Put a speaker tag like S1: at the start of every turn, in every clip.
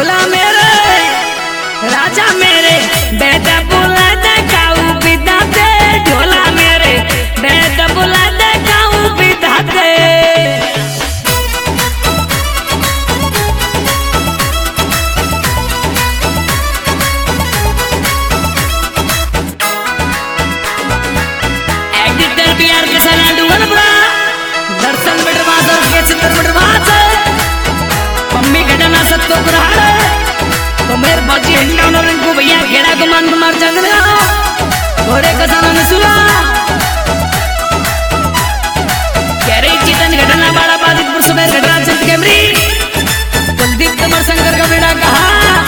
S1: ढोला मेरे राजा मेरे बेटा बुला दे काऊ बिदा दे ढोला मेरे बेटा बुला दे काऊ बिदा दे। एडिटर बिहार के सना डुअल ब्रा दर्शन बिटवास और के चित्र बिटवास मम्मी घटना सत्तो पुराण तो मेरे बाजी हिंडा और इनको भैया घेड़ा को मान कुमार चंद्रा घोड़े का साना में सुला कह रही चेतन घटना बाड़ा बाजितपुर सुबह घटना चंद कैमरी कुलदीप कमर शंकर का बेटा कहा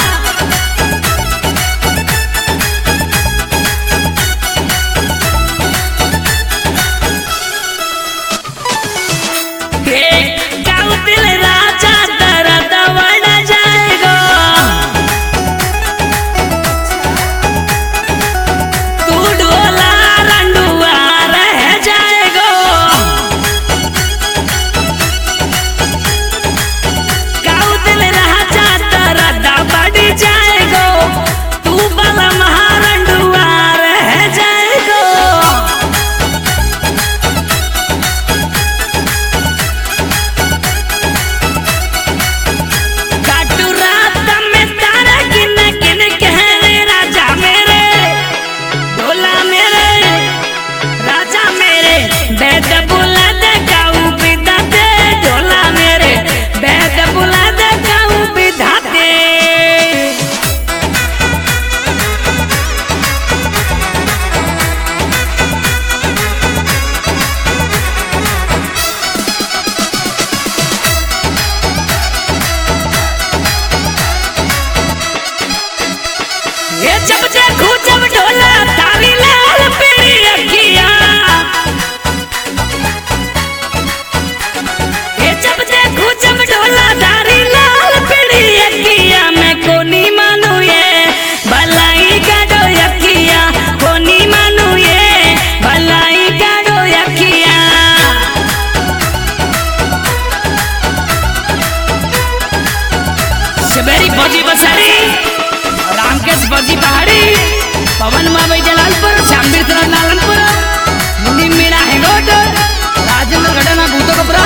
S1: फौजी बसाड़ी रामकेश फौजी पहाड़ी पवन मावई जलालपुर श्यामवीर नालनपुर मुनि मीणा हेगोट राजेंद्र घटना भूतो कपरा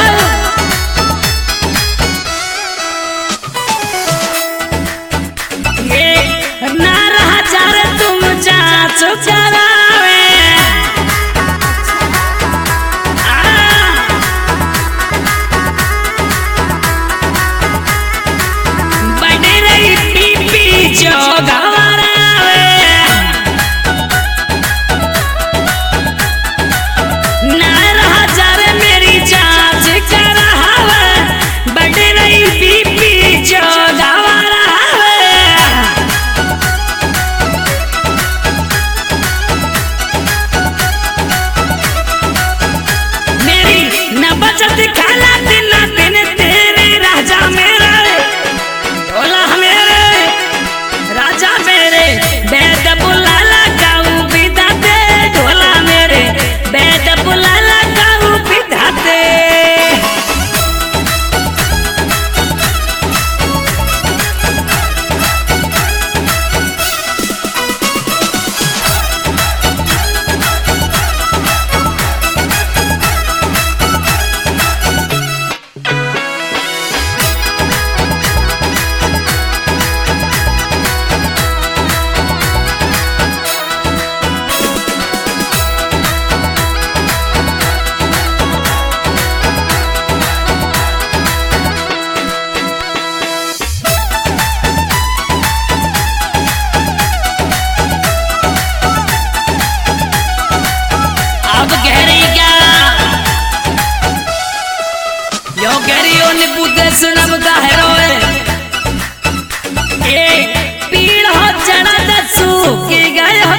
S1: ये ना रहा चार तुम चाचो चरावे जो गवारावे ना रहा जारे मेरी जांच करावे बढ़ रही बीपी जो गवारावे मेरी न बचत खाला दिन दिन तेरे राजा मेरा ढोला मेरे राजा मेरे बेद बुलाला गाऊ बिदा दे ढोला मेरे बेद बुलाला गाऊ बिदा दे। सुनब का हेरोए ए पीड़ हो चढ़ा सूख गए